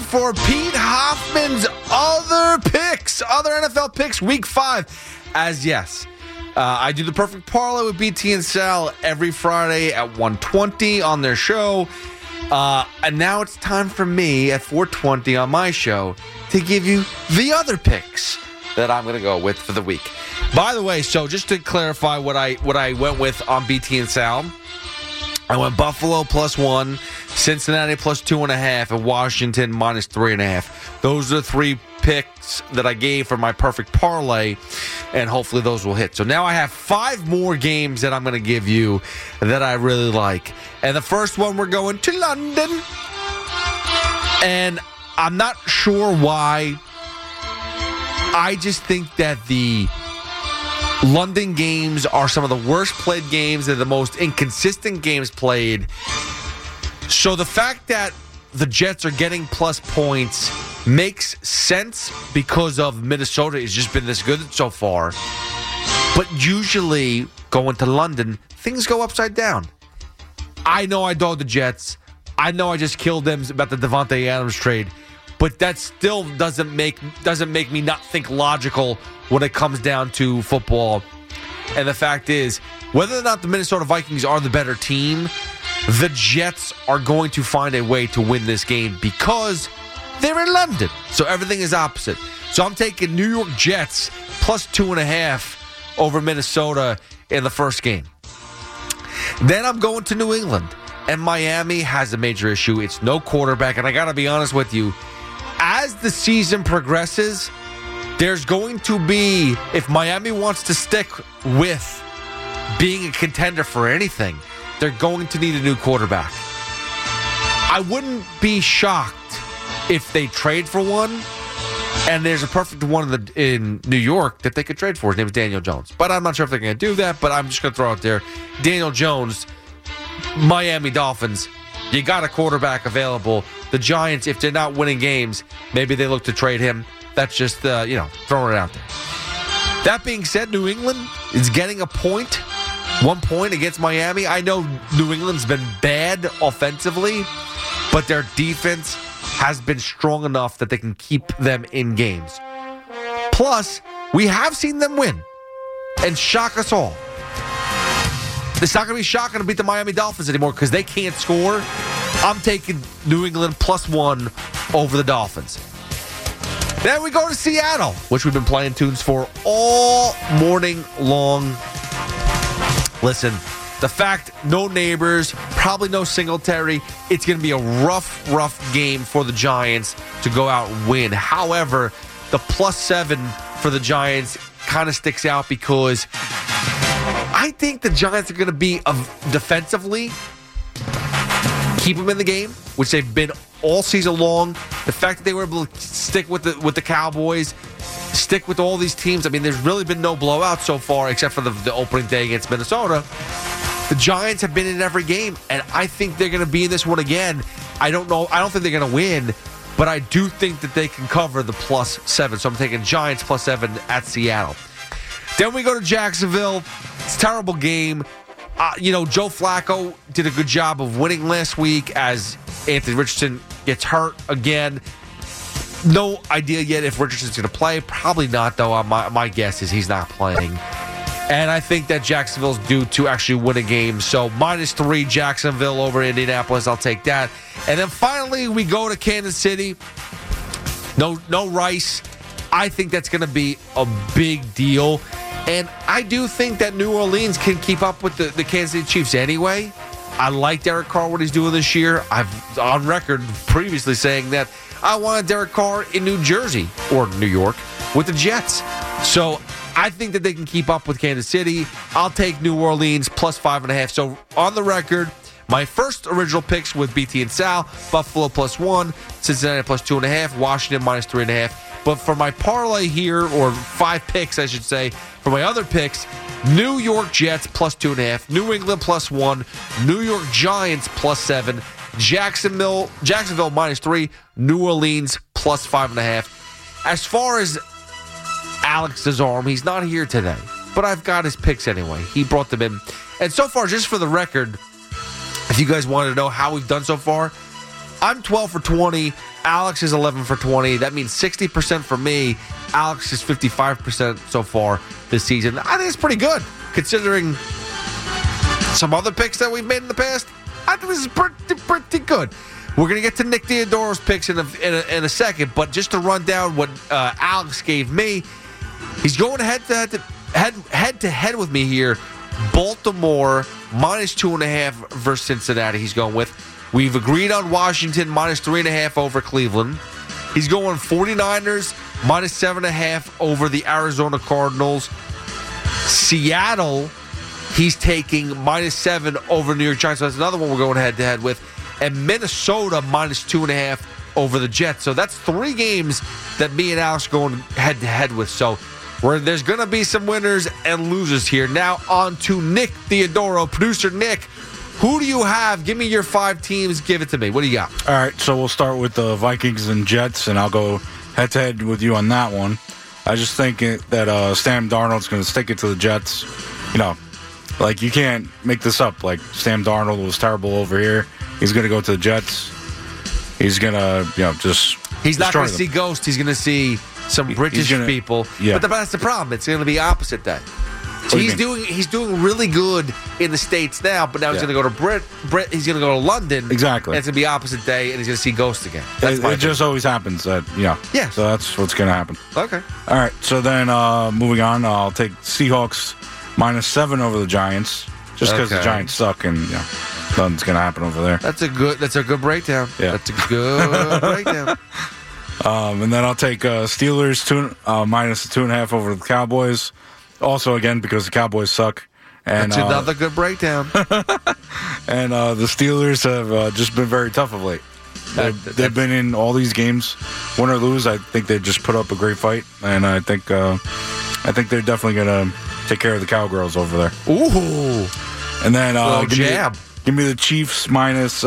for Pete Hoffman's other NFL picks, Week 5. As yes, I do the perfect parlay with BT and Sal every Friday at 1:20 on their show. And now it's time for me at 4:20 on my show to give you the other picks that I'm going to go with for the week. By the way, so just to clarify what I went with on BT and Sal, I went Buffalo +1, Cincinnati +2.5, and Washington -3.5. Those are the three picks that I gave for my perfect parlay, and hopefully those will hit. So now I have 5 more games that I'm going to give you that I really like. And the first one, we're going to London. And I'm not sure why. I just think that the London games are some of the worst played games. They're the most inconsistent games played. So the fact that the Jets are getting plus points makes sense because of Minnesota has just been this good so far. But usually going to London, things go upside down. I know I dogged the Jets. I know I just killed them about the Devontae Adams trade. But that still doesn't make me not think logical when it comes down to football. And the fact is, whether or not the Minnesota Vikings are the better team, the Jets are going to find a way to win this game because they're in London. So everything is opposite. So I'm taking New York Jets +2.5 over Minnesota in the first game. Then I'm going to New England. And Miami has a major issue. It's no quarterback. And I got to be honest with you, as the season progresses, there's going to be, if Miami wants to stick with being a contender for anything, they're going to need a new quarterback. I wouldn't be shocked if they trade for one, and there's a perfect one in New York that they could trade for. His name is Daniel Jones. But I'm not sure if they're going to do that, but I'm just going to throw out there. Daniel Jones, Miami Dolphins, you got a quarterback available. The Giants, if they're not winning games, maybe they look to trade him. That's just, throwing it out there. That being said, New England is getting 1 point against Miami. I know New England's been bad offensively, but their defense has been strong enough that they can keep them in games. Plus, we have seen them win and shock us all. It's not going to be shocking to beat the Miami Dolphins anymore because they can't score. I'm taking New England +1 over the Dolphins. Then we go to Seattle, which we've been playing tunes for all morning long. Listen, the fact, no Neighbors, probably no Singletary, it's going to be a rough game for the Giants to go out and win. However, the +7 for the Giants kind of sticks out because I think the Giants are going to be defensively keep them in the game, which they've been all season long. The fact that they were able to stick with the Cowboys, stick with all these teams. I mean, there's really been no blowout so far except for the opening day against Minnesota. The Giants have been in every game, and I think they're going to be in this one again. I don't know. I don't think they're going to win, but I do think that they can cover the +7. So I'm taking Giants +7 at Seattle. Then we go to Jacksonville. It's a terrible game. Joe Flacco did a good job of winning last week as Anthony Richardson gets hurt again. No idea yet if Richardson's going to play. Probably not, though. My guess is he's not playing. And I think that Jacksonville's due to actually win a game. So -3 Jacksonville over Indianapolis. I'll take that. And then finally we go to Kansas City. No Rice. I think that's going to be a big deal. And I do think that New Orleans can keep up with the Kansas City Chiefs anyway. I like Derek Carr, what he's doing this year. I've on record previously saying that I wanted Derek Carr in New Jersey or New York with the Jets. So I think that they can keep up with Kansas City. I'll take New Orleans +5.5. So on the record, my first original picks with BT and Sal, Buffalo +1, Cincinnati +2.5, Washington -3.5. But for my parlay here, or 5 picks, I should say, for my other picks, New York Jets +2.5, New England +1, New York Giants +7, Jacksonville -3, New Orleans +5.5. As far as Alex Desarm, he's not here today, but I've got his picks anyway. He brought them in. And so far, just for the record, if you guys want to know how we've done so far, I'm 12 for 20. Alex is 11 for 20. That means 60% for me. Alex is 55% so far this season. I think it's pretty good considering some other picks that we've made in the past. I think this is pretty good. We're going to get to Nick Theodoro's picks in a second, but just to run down what Alex gave me, he's going head to head with me here. Baltimore minus 2.5 versus Cincinnati. He's going with. We've agreed on Washington minus 3.5 over Cleveland. He's going 49ers minus 7.5 over the Arizona Cardinals. Seattle, he's taking minus 7 over New York Giants. So that's another one we're going head to head with. And Minnesota minus 2.5 over the Jets. So that's 3 games that me and Alex are going head to head with. So there's going to be some winners and losers here. Now on to Nick Theodoro. Producer Nick, who do you have? Give me your 5 teams. Give it to me. What do you got? All right, so we'll start with the Vikings and Jets, and I'll go head to head with you on that one. I just think that Sam Darnold's going to stick it to the Jets. Like, you can't make this up. Like, Sam Darnold was terrible over here. He's going to go to the Jets. He's going to, just He's not going to see ghosts. He's going to see some British people. Yeah. But that's the problem. It's going to be opposite day. So he's doing really good in the States now, but now he's going to go to he's going to go to London. Exactly. And it's going to be opposite day, and he's going to see ghosts again. It just always happens. Yeah. So that's what's going to happen. Okay. All right. So then moving on, I'll take Seahawks minus 7 over the Giants, just because the Giants suck and nothing's going to happen over there. That's a good breakdown. Yeah. That's a good breakdown. And then I'll take Steelers minus 2.5 over the Cowboys. Also, again, because the Cowboys suck. And, that's another good breakdown. And the Steelers have just been very tough of late. They've been in all these games, win or lose. I think they just put up a great fight, and I think they're definitely going to take care of the Cowgirls over there. Ooh. And then give me the Chiefs minus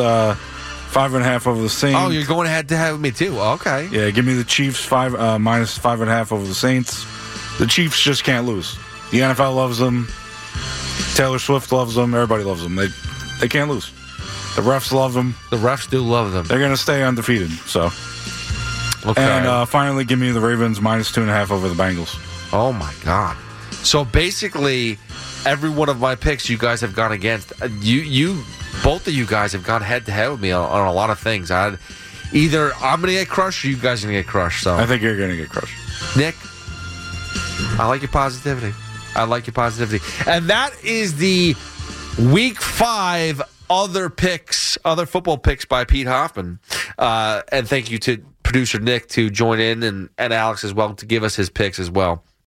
5.5 over the Saints. Oh, you're going head to head with me too. Okay. Yeah, give me the Chiefs minus 5.5 over the Saints. The Chiefs just can't lose. The NFL loves them. Taylor Swift loves them. Everybody loves them. They can't lose. The refs love them. The refs do love them. They're going to stay undefeated. So. Okay. And finally, give me the Ravens minus 2.5 over the Bengals. Oh, my God. So basically, every one of my picks you guys have gone against. Both of you guys have gone head to head with me on a lot of things. Either I'm going to get crushed or you guys are going to get crushed. So I think you're going to get crushed. Nick, I like your positivity. And that is the Week 5 other football picks by Pete Hoffman. And thank you to producer Nick to join in and Alex as well to give us his picks as well.